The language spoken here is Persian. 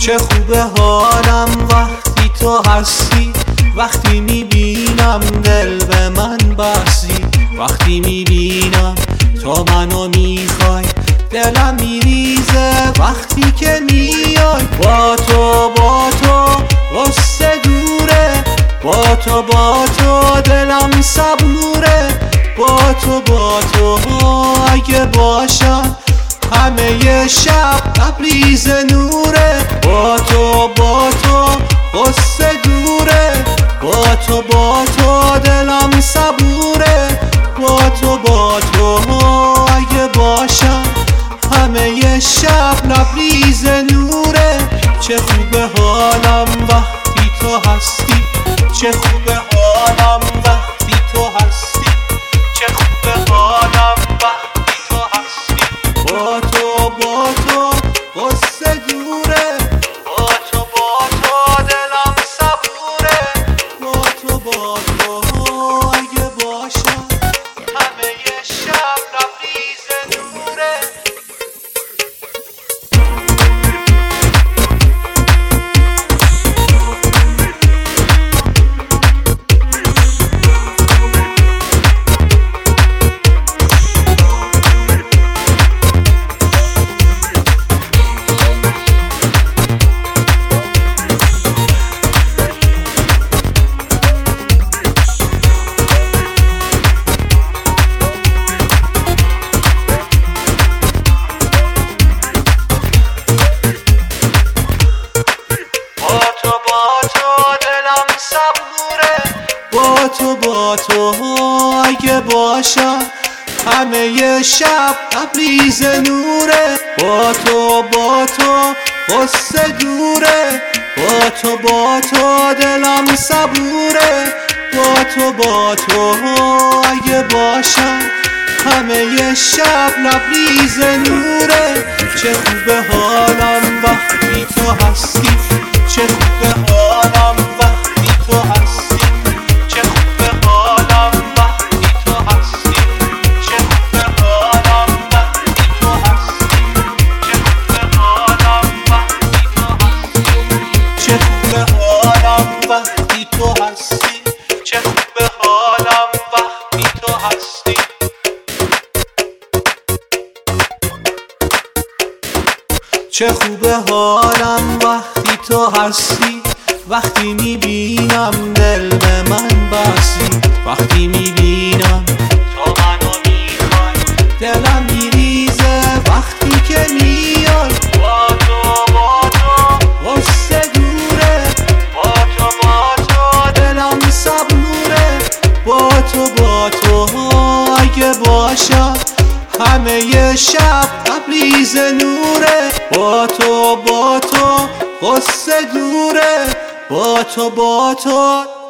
چه خوبه حالم وقتی تو هستی، وقتی میبینم دل به من بستی، وقتی میبینم تو منو میخوای دلم میریزه، وقتی که میای با تو غصه دوره، با تو دلم صبوره، با تو اگه باشم همه شب تبریز نوره، با تو غصه دوره، با تو دلم صبوره، با تو اگه باشم همه شب لبریز نوره. چه خوبه حالم وقتی تو هستی، چه خوبه حالم وقتی تو هستی، چه خوبه حالم وقتی تو هستی، با تو غصه دوره، با تو دلم صبوره، با تو اگه باشم همه شب لبریز نوره. با تو اگه باشم همه شب تبریز نوره، با تو غصه دوره، با تو دلم صبوره، با تو اگه باشم همه شب لبریز نوره. چه خوبه حالم وقتی تو هستی، چه خوبه حالم وقتی تو هستی، چه خوبه حالم وقتی تو هستی، چه خوبه حالم وقتی تو هستی، چه خوبه حالم وقتی تو هستی، چه خوبه حالم وقتی تو هستی، چه خوبه حالم وقتی تو هستی. چه خوبه حالم وقتی تو هستی، وقتی میبینم دل به من بستی، وقتی میبینم تو منو میخوای دلم میریزه، وقتی که میای با تو غصه دوره، با تو دلم صبوره، با تو اگه باشم همه شب تبریز نوره، با تو غصه دوره، با تو